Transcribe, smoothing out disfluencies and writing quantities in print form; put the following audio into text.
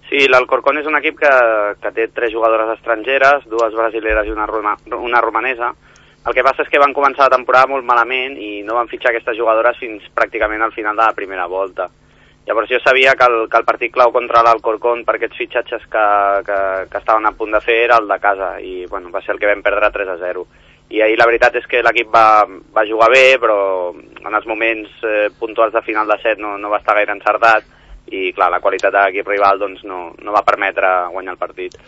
Sí, l'Alcorcón és un equip que té 3 jugadores estrangeres, 2 brasileres i una romanesa. El que passa és que van començar la temporada molt malament i no van fitxar aquestes jugadores fins pràcticament al final de la primera volta. Llavors jo sabia que el partit clau contra l'Alcorcón per aquests fitxatges que estaven a punt de fer era el de casa i bueno, va ser el que vam perdre 3-0. I ahir la veritat és que l'equip va jugar bé, però en els moments puntuals de final de set no va estar gaire encertat i clar, la qualitat de l'equip rival doncs, no va permetre guanyar el partit.